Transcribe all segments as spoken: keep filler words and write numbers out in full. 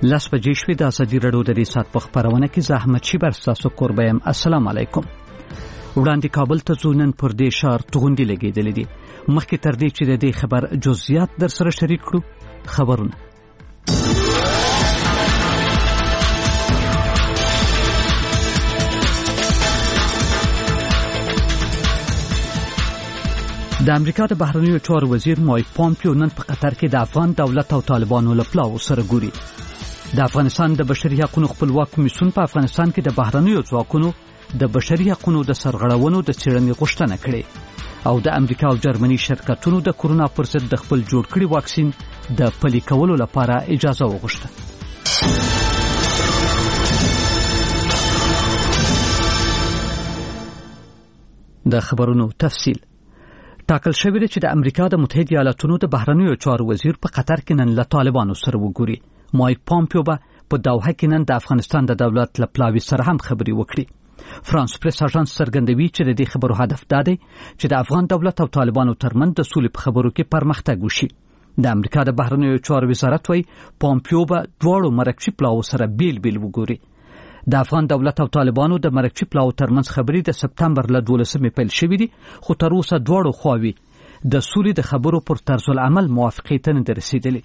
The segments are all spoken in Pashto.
لاس بجې شوې د ازادي راډیو د ریسات په خبرونه کې زحمت شي بر تاسو قربه يم. السلام علیکم. وړاندې کابل ته ځونن پر دې شهر توغندي لګېدلې دي. مخکې تر دې چې د دې خبر جزئیات در سره شریک کړو خبرونه. د امریکا د بهرنیو چارو وزیر مایک پامپیو نن په قطر کې د افغان دولت او طالبانو له پلاو سره ګوري. د افغانستان د بشري حقوقو خپلواک کمیسیون په افغانستان کې د بهرنیو ځواکونو د بشري حقوقو د سرغړونو د څېړنې غوښتنه کړې او د امریکا او جرمني شرکتونو د کورونا پر ضد د خپل جوړ کړي واکسین د پلي کولو لپاره اجازه وغوښته. د خبرونو تفصیل ټاکل شوی دی چې د امریکا د متحده ایالاتونو د بهرنیو چارو وزیر په قطر کې نن له طالبانو سره وګوري. مایک پامپیو به په دوحه کې نن د افغانستان د دولت له پلاوي سره هم خبري وکړي. فرانس پریس اژانس څرګندوي چې د دې خبرو هدف دا دی چې د افغان دولت او طالبانو ترمنځ د سولې په خبرو کې پرمختګ وشي. د امریکا د بهرنیو چارو وزارت وايي پامپیو به دواړو مرکزي پلاوو سره بیل بیل وګوري. د افغان دولت او طالبانو د مرکزي پلاو ترمنځ خبرې د سپتمبر له دولسمې پیل شوې دي، خو تر اوسه دواړو خواوې د سولې د خبرو پر طرز العمل موافقې ته نه رسیدلې.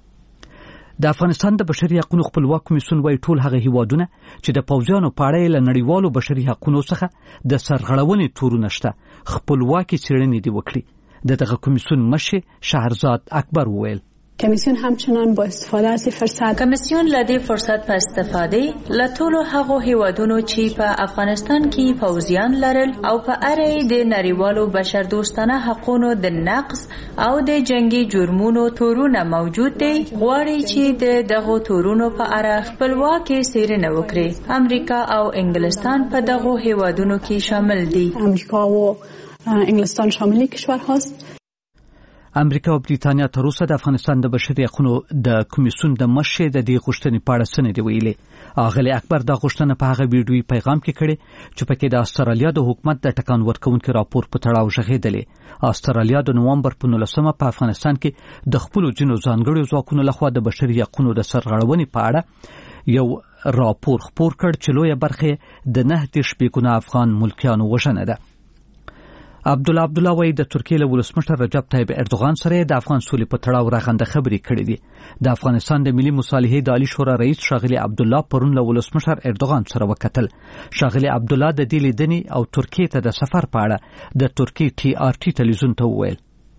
د افغانستان د بشري حقوقو خپلواک کمیسیون وايي ټول هغه هیوادونه چې د پوځیانو په اړه له نړیوالو بشري حقوقو څخه د سرغړونې تورونه شته خپلواکي څېړنې دی وکړي. دغه کمیسیون مشر شهرزاد اکبر وویل کمیسیون همچنان با استفاده از فرصت کمیسیون لدی فرصت په استفاده لټولو هغه هیوادونو چې په افغانستان کې پوځیان لرل او په اړه د نړیوالو بشردوستانه حقوقو د نقض او د جنگي جرمونو تورونه موجود دي غواړي چې د دغه تورونو په اړه خپلواکي څېړنه وکړي. امریکا او انګلستان په دغه هیوادونو کې شامل دي. امریکا او انګلستان شامل کشورهاست. امریکا او بریتانیا تر اوسه د افغانستان د بشري حقوقو د کمیسیون د مشر د دې غوښتنې په اړه څه نه دی ویلي. اغلی اکبر دا غوښتنه په هغه ویډیوي پیغام کې کړې چې پکې د استرالیا د حکومت د ټکان ورکونکو راپور په تړاو ژغېدلې. استرالیا د نومبر په نولسمه په افغانستان کې د خپل جنو ځانګړو ځواکونو لخوا د بشري حقوقو د سرغړونې په اړه یو راپور خپور کړ چې لویه برخه د نه دیش بیګناه افغان ملکیانو وژنه ده. عبدالله عبدالله وایي د ترکیې له ولسمشر رجب طیب اردوغان سره د افغان سولې په تړاو راغنده خبرې کړې دي. د افغانستان د ملي مصالحې د عالی شورا رئیس ښاغلي عبدالله پرون له ولسمشر اردوغان سره وکتل. ښاغلي عبدالله د دې لیدنې او ترکیې ته د سفر په اړه د ترکیې ټي آر ټي تلویزیون ته وویل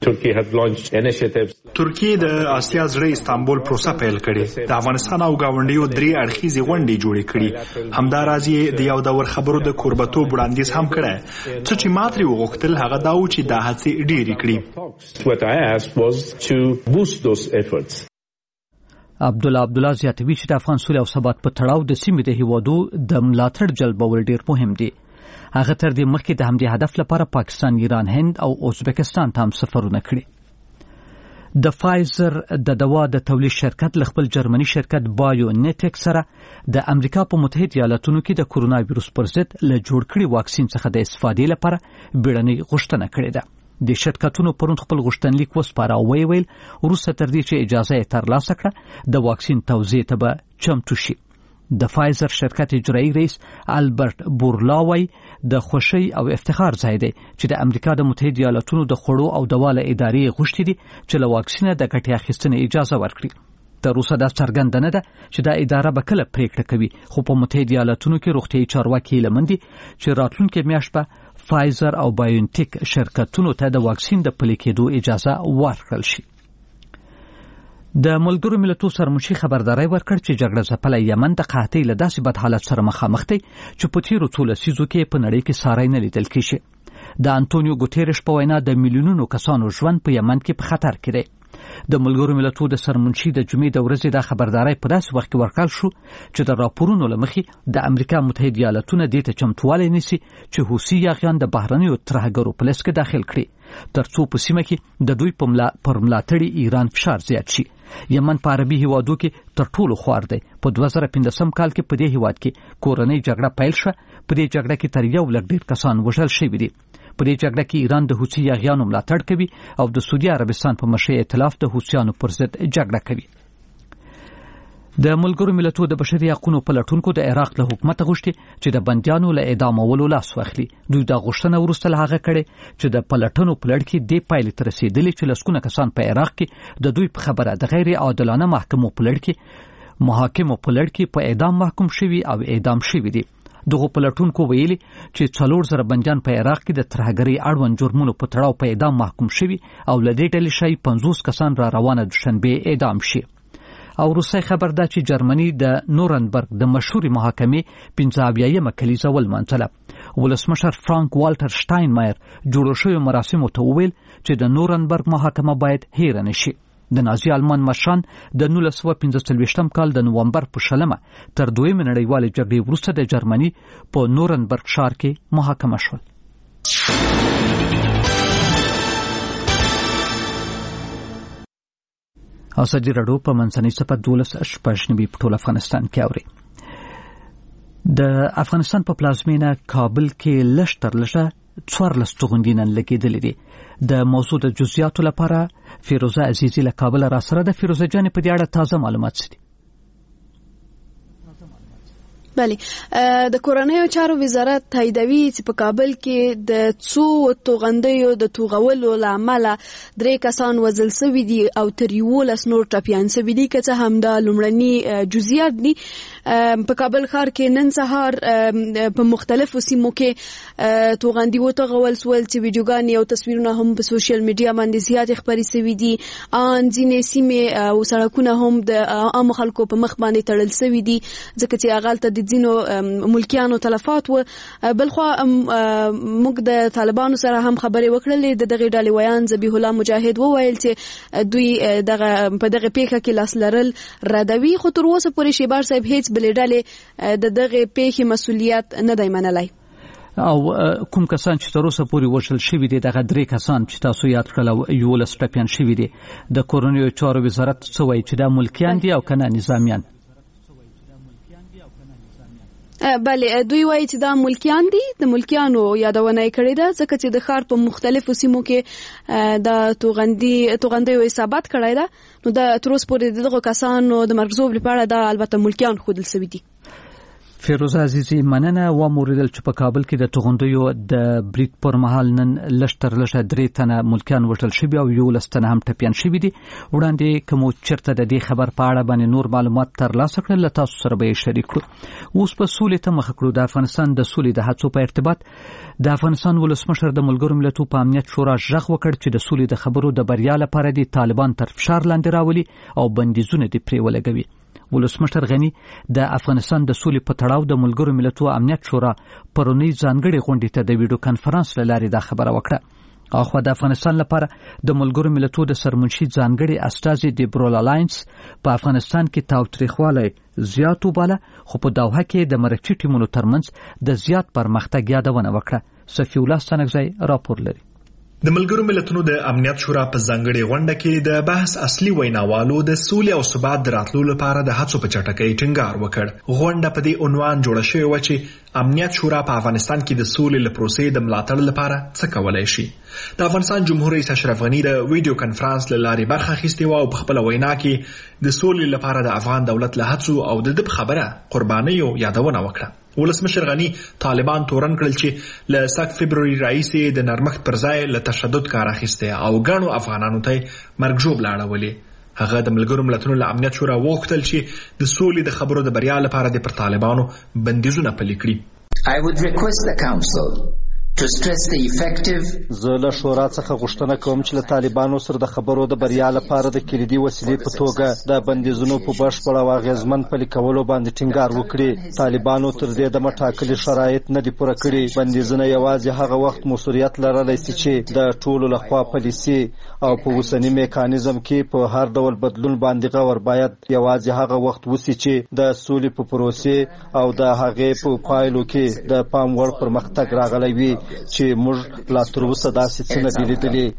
ترکیه د آسیا زړه استانبول پروسه پیل کړې. د افغانستان او گاونډیو درې اړخیزې غونډې جوړې کړې. همداراز د یو دور خبرو د کوربتوب وړاندیز هم کړی. څه چې ما ترې وغوښتل هغه دا و چې دا هڅې ډېرې کړي. عبدالله عبدالله زیاتوي چې د افغان سولې او ثبات په تړاو د سیمې د هیوادو د ملاتړ جلبول ډېر مهم دي. هغه تر دې مخکې د همدې هدف لپاره پاکستان، ایران، هند او ازبکستان ته هم سفرونه کړي. د فایزر د دوا د تولید شرکت له خپل جرمني شرکت بایو نیټیک سره د امریکا په متحده ایالاتونو کې د کورونا وایروس پر ضد له جوړ کړي واکسین څخه د استفادې لپاره بیړنۍ غوښتنه کړې ده. د شرکتونو پرون خپل غوښتنلیک وسپاره او ویل وروسته تر دې چې اجازه یې ترلاسه کړه د واکسین توزیع ته به چمتو شي. د فایزر شرکت اجرایی رئیس البرت بورلاوی د خوشی او افتخار ځای دی چې د امریکا د متحده ایالاتونو د خوړو او دوا له ادارې غوښتي دي چې له واکسینه د ګټې اخیستنې اجازه ورکړي. تر اوسه دا څرګنده نه ده چې دا اداره به کله پریکړه کوي، خو په متحده ایالاتونو کې روغتیايي چارواکي لمن دي چې راتلونکي میاشت به فایزر او بایونټیک شرکتونو ته د واکسین د پلي کېدو اجازه ورکړل شي. د ملګرو ملتونو سرمنشي خبرداري ورکړ چې جګړه ځپلې یمن د قحطۍ له داسې بد حالت سره مخامخ دی چې په تیرو څو لسیزو کې په نړۍ کې ساری نه لیدل کېږي. د انټونیو ګوتيرش په وینا د میلیونونو کسانو ژوند په یمن کې په خطر کې دی. د ملګرو ملتونو د سرمنشي د جمعې د ورځې د خبرداري په داسې وخت کې ورکړل شو چې د راپورونو لمخې د امریکا متحده ایالاتونو د ته چمتووالی نیسي چې حوثي یاغیان د بهرنیو ترهګرو په لست کې داخل کړي ترڅو په سیمه کې د دوی په ملا پر ملاتړي ایران فشار زیات شي. یمن په عربي هیوادو کې تر ټولو خوار دی. په دوه زره پنځم کال کې په دې هیواد کې کورنۍ جګړه پیل شوه. په دې جګړه کې تر یو لک ډیر کسان وژل شوي دي. په دې جګړه کې ایران د حوثي یاغیانو ملاتړ کوي او د سعودي عربستان په مشرۍ ائتلاف د حوثیانو پر ضد جګړه کوي. د ملګرو ملتونو د بشري حقوقو پلټونکو د عراق له حکومت غوښتي چې د بنديانو له اعدامولو لاس واخلي. دوی دا غوښتنه وروسته له هغه کړې چې د پلټنو په لړ کې د پایلې تر رسیدلې چې لسګونه کسان په عراق کې د دوی په خبره د غیر عادلانه محکمو په لړ کې محاکمو په لړ کې په اعدام محکوم شوي او اعدام شوي دي. دغه پلټونکو ویلي چې څلور زره بنديان په عراق کې د ترهګرۍ اړوند جرمونو په تړاو په اعدام محکوم شوي او له دې ډلې شاوخوا پنځوس کسان را روانه دوشنبه اعدام شي. او روسي خبر ده چې جرمني د نورنبرګ د مشهوري محاکمې پنځه اویایمه کلیزه ولمانځله. ولسمشر فرانک والټر شټاینمایر جوړ شوی مراسمو ته وویل چې د نورنبرګ محاکمه باید هیر نه شي. د نازي آلمان مشران د نولس سوه پنځه څلوېښتم کال د نومبر په شلمه تر دویمې نړیوالې جګړې وروسته د جرمني په نورنبرګ ښار کې محاکمه شول. او سجی رډو په منځنۍ صفه دولس شپږ نوي په ټول افغانستان کې اوري. د افغانستان په پلازمینه کابل کې لږ تر لږه څوارلس توغندي نن لګېدلې دي. د موضوع د جزئیاتو لپاره فیروزه عزیزی له کابل را سره د. فیروزه جان په دې اړه تازه معلومات څه دي؟ بله د کورنیو چارو وزارت تاییدوي چې په کابل کې د څو توغندیو د توغولو له امله درې کسان وژل شوي دي او تر یولس نور ټپیان شوي دي، که څه هم دا لومړني جزئیات دي. په کابل ښار کې نن سهار په مختلفو سیمو کې توغندي وتوغول شول چې ویډیوګانې او تصویرونه هم په سوشل میډیا باندې زیات خپرې شوي دي. ان ځینې سیمې او سړکونه هم د عامو خلکو په مخ باندې تړل شوي دي ځکه چې هغلته د ځینو ملکیانو تلفات و. بلخوا موږ د طالبانو سره هم خبرې وکړلې. د دغه ډلې ویان ذبیح الله مجاهد وویل چې دوی دغه په دغه پیښه کې لاس لرل ردوي، خو تر اوسه پورې شیبار صاحب هیڅ بلې ډلې د دغه پیښې مسؤلیت نه دی منلی. او کوم کسان چې تر اوسه پورې وژل شوي دي دغه درې کسان چې تاسو یاد کړل یولس ټپیان شوي دي، د کورنیو چارو وزارت څه وایي چې دا ملکیان دي او کنه نظامیان؟ بله دوی وایي چې دا ملکیان دي. د ملکیانو یادونه یې کړې ده ځکه چې د ښار په مختلفو سیمو کې د توغندي توغندیو حسابات کړی ده. نو د تر اوسه پورې دغه کسانو د مرګ لپاره دا البته ملکیان ښودل شوي دي. فیروزه عزیزی مننه. و موریدل چې په کابل کې د توغندیو د بریټ پر مهال نن لږ تر لږه درې تنه ملکیان وژل شوي او یولس تنه هم ټپیان شوي دي. وړاندې کوم چرته د دې خبر په اړه باندې نور معلومات ترلاسه کړل له تاسو سره به یې شریک کړو. اوس په سولې ته مخ کړو. د افغانستان د سولې د هڅو په ارتباط د افغانستان ولسمشر د ملګرو ملتونو په امنیت شورا ژغ وکړ چې د سولې د خبرو د بریا لپاره د طالبان تر فشار لاندې راولي او بندیزونه دې پرې ولګوي. ولسمشر غنی د افغانستان د سولې په تړاو د ملګرو ملتونو امنیت شورا پرونی ځانګړي غونډې ته د ویډیو کانفرنس له لارې دا خبره وکړه. اخو د افغانستان لپاره د ملګرو ملتونو د سرمنشي ځانګړي استازي د برول الاینس په افغانستان کې تاوتریخوالی زیات وباله، خو په دوحه کې د مرکزي ټیمونو ترمنځ د زیات پرمختګ یادونه وکړه. صفی الله ستنګزی راپور لري. د ملګرو ملتونو د امنیت شورا په ځانګړې غونډه کې د بحث اصلي ویناوالو د سولې او ثبات د راتلو لپاره د هڅو په چټکۍ ټینګار وکړ. غونډه په دې عنوان جوړه شوې و چې امنیت شورا په افغانستان کې د سولې له پروسې د ملاتړ لپاره څه کولای شي. د افغانستان جمهور رئیس اشرف غنی د ویډیو کانفرنس له لارې برخه اخیستې و او په خپله وینا کې د سولې لپاره د افغان دولت له هڅو او د ده خبره قربانیو یادونه وکړه. ولسمشر غنی طالبان تورن کړل چې له سات فبروري راهیسې د نرمښت پر ځای له تشدد کار اخیسته او ګڼو افغانانو ته مرګ ژوبله اړولې. هغه د ملګرو ملتونو له امنیت شورا وغوښتل چې د سولې د خبرو د بریا لپاره د پر طالبانو بندیزونه پلي کړي. I would request the council to stress the effective زه له شورا څخه غوښتنه کوم چې له طالبانو سره د خبرو د بریا لپاره د کلیدي وسیلې په توګه د بندیزونو په بشپړ او اغیزمن پلي کولو باندې ټینګار وکړي. طالبانو تر دې دمه ټاکلي شرایط نه دي پوره کړي. بندیزونه یوازې هغه وخت موثریت لرلی سي چې د ټولو لخوا پلي سي او په اوسني میکانیزم کې په هر ډول بدلون باندې غور باید یوازې هغه وخت وسی چې د سولې په پروسې او د هغې په پایلو کې د پام وړ پرمختګ راغلی وي چې موږ لا تر اوسه داسې څه نه دي لیدلي.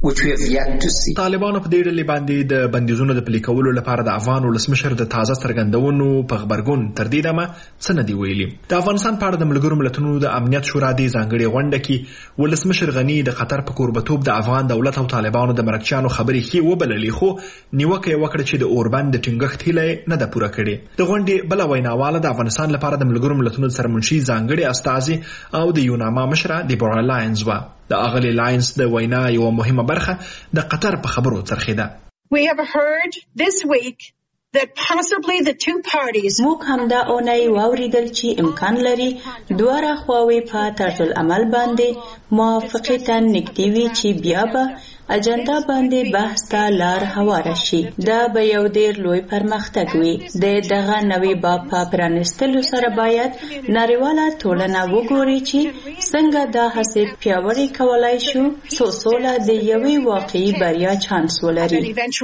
which we have yet to see. طالبانو په دې ډلې باندې د بندیزونو د پلي کولو لپاره د افغان ولسمشر د تازه څرګندونو په غبرګون تر دې دمه څه نه دي ویلي. د افغانستان په اړه د ملګرو ملتونو د امنیت شورا د ځانګړې غونډه کې ولسمشر غني د قطر په کوربتوب د افغان دولت او طالبانو د مرکچیانو خبرې ښې وبللې، خو نیوکه یې وکړه چې د اوربند د ټینګښت هیله نه ده پوره کړې. د غونډې بله ویناواله د افغانستان لپاره د ملګرو ملتونو د سرمنشي ځانګړې استازي او د یوناما مشره دیبورا لاینز وه. د اغلی لاینز د وینا یو مهمه برخه د قطر په خبرو څرخیده. We have heard this week that possibly the two parties موږ همدا اونۍ واوریدل چې امکان لري دواړه خواوې په طرز العمل باندې موافقې ته نږدې وي چې بیا به اجنډا باندې بحث ته لار هواره شي. دا به یو ډېر لوی پرمختګ وي. د دغه نوې باب په پرانیستلو سره باید نړیواله ټولنه وګوري چې څنګه دا هڅې پیاوړې کولی شو څو سوله د یوې واقعي بریا چانس ولري.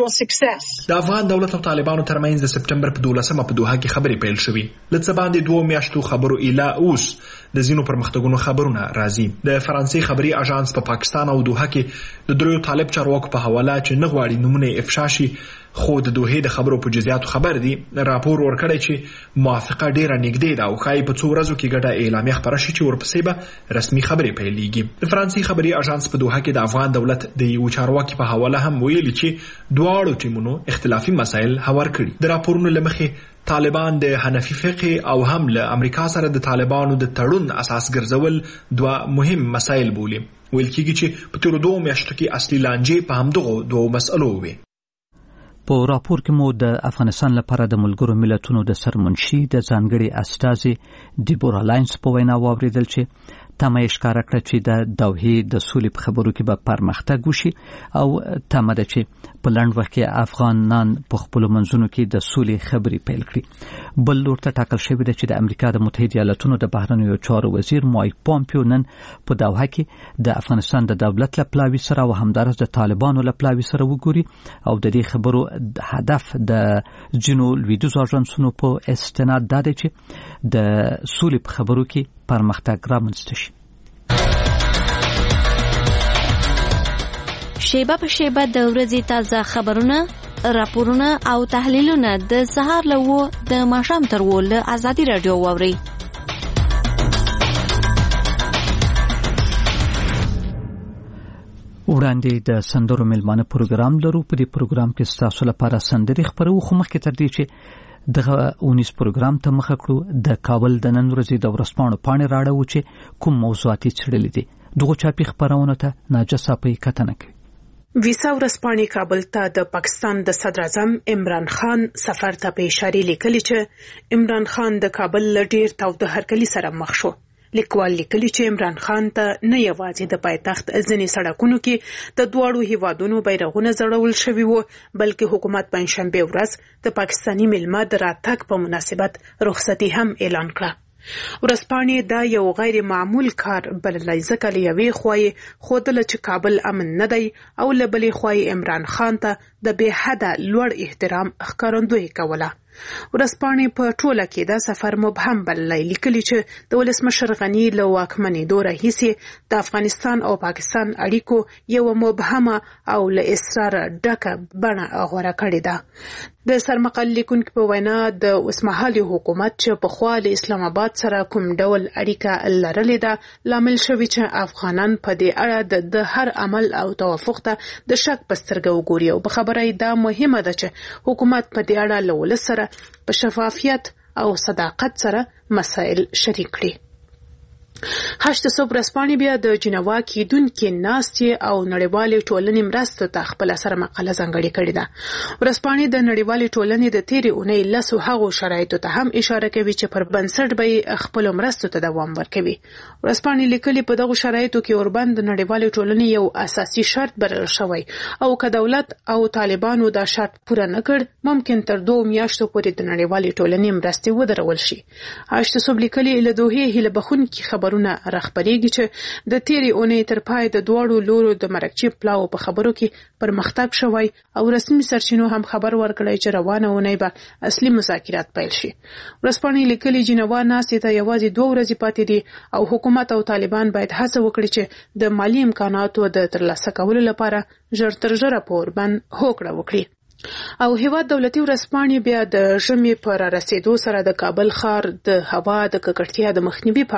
د افغان دولت او طالبانو ترمنځ د سپټمبر په دولسمه په دوحه کې خبرې پیل شوې. له څه باندې دوو میاشتو خبرو ایله اوس د ځینو پرمختګونو خبرونه راځي. د فرانسې خبري اژانس په پاکستان او دوحه کې د دریو طالب چارواکو په حواله چې نه غواړي نمونه افشا شي، خو د دوحې د خبرو په جزئیاتو خبر دي، راپور ورکړی چې موافقه ډیره نږدې ده او ښایي په څو ورځو کې ګډه اعلامیه خپره شي چې ورپسې به رسمي خبرې پیلېږي. د فرانسې خبري اژانس په دوحه کې د افغان دولت د یو چارواکي په حواله هم ویلي چې دواړو ټیمونو اختلافي مسایل هوار کړي. د راپورونو له مخې طالبان د حنفي فقه او هم له امریکا سره د طالبانو د تړون اساس ګرځول دوه مهم مسایل بولي. ویل کېږي چې په تیرو دوو میاشتو کې اصلي لانجې په همدغو دوو مسئلو وي. په راپور کې مو د افغانستان لپاره د ملګرو ملتونو د سرمنشي د ځانګړي استازي دیبورا لاینز په وینا واوریدل چې تمه یې ښکاره کړه چې د دوحې د سولې په خبرو کې به پرمختګ وشي او تمه ده چې په لنډ وخت کې افغانان په خپلو منځونو کې د سولې خبرې پیل کړي. بل لور ته ټاکل شوې ده چې د امریکا د متحده ایالاتونو د بهرنیو چارو وزیر مایک پامپیو نن په دوحه کې د افغانستان د دولت له پلاوي سره او همدارس د طالبانو له پلاوي سره وګوري او د دې خبرو هدف د جنو لویدیځو اژانسونو په استناد دا دی چې د سولې په خبرو کې پرمختګ رامنځته شي. شیبه په شیبه د ورځې تازه خبرونه، راپورونه او تحلیلونه د سهار له و د ماښام تر و له ازادي راډیو واورئ. وړاندې د سندرو ملمانه پروګرام لرو. په دې پروګرام کې ستاسو لپاره سندرې خبرو، خو مخکې تر دې چې دغه اونیس پروګرام ته مخه کړو د کابل د نن ورځې د ورځپاڼو پاڼې راړو چې کوم موضوعات یې څېړلي دي. دغو چاپي خپرونو ته ناجه صاپۍ کتنه کوي. ویسا ورځپاڼې کابل ته د پاکستان د صدر اعظم عمران خان سفر ته په اشاره لیکلي چې عمران خان د کابل له ډیر تاوده هرکلي سره مخ شو. لیکوال لیکلي چې عمران خان ته نه یوازې د پایتخت ځینې سړکونو کې د دواړو هیوادونو بیرغونه ځړول شوي وو، بلکې حکومت پنځشنبه ورځ د پاکستاني میلمه د راتګ په مناسبت رخصتي هم اعلان کړه. ورځپاڼې دا یو غیر معمول کار بللی، ځکه له یوې خوا ښودله چې کابل امن نه دی او له بلې خوا عمران خان ته د بې حده لوړ احترام ښکارندویي کوله. ورځپاڼې په ټوله کې دا سفر مبهم بللی، لیکلي چې د ولسمشر غني له واکمنېدو راهیسې د افغانستان او پاکستان اړیکو یوه مبهمه او له اسراره ډکه بڼه غوره کړې ده. د سرمقال لیکونکي په وینا د اوسمهالي حکومت چې پخوا له اسلام آباد سره کوم ډول اړیکه لرلې ده لامل شوي چې افغانان په دې اړه د هر عمل او توافق ته د شک په سترګه وګوري او په خبره دا مهمه ده چې حکومت په دې اړه له ولس سره په شفافیت او صداقت سره مسائل شریک کړي. هشت صبح رسپانې بیا د جنوا کېدونکې ناستې او نړیوالې ټولنې مرستو ته خپله سره مقاله ځانګړې کړې ده. ورځپاڼې د نړیوالې ټولنې د تېرې اونۍ لسو هغو شرایطو ته هم اشاره کوي چې پر بنسټ به یې خپلو مرستو ته دوام ورکوي. ورځپاڼې لیکلي په دغو شرایطو کې اوربند د نړیوالې ټولنې یو اساسي شرط بلل شوی او که دولت او طالبانو دا شرط پوره نه کړ ممکن تر دوه میاشتو پورې د نړیوالې ټولنې مرستې ودرول شي. هشت صبح لیکلي له دوحې هیله بخونکي خبرونه لپاره خبرېږي چې د تیرې اونۍ تر پای د دواړو لورو د مرکچی پلاو په خبرو کې پرمختګ شوی او رسمي سرچینو هم خبر ورکړی چې روانه اونۍ به اصلي مذاکرات پیل شي. ورځپاڼې لیکلي جنوا ناستې ته یوازې دوه ورځې پاتې دي او حکومت او طالبان باید هڅه وکړي چې د مالی امکاناتو د ترلاسه کولو لپاره ژر تر ژره په اوربند هوکړه وکړي. او هیواد دولتي ورځپاڼې بیا د ژمي پر رسیدو سره د کابل ښار د هوا د ککړتیا د مخنیوي په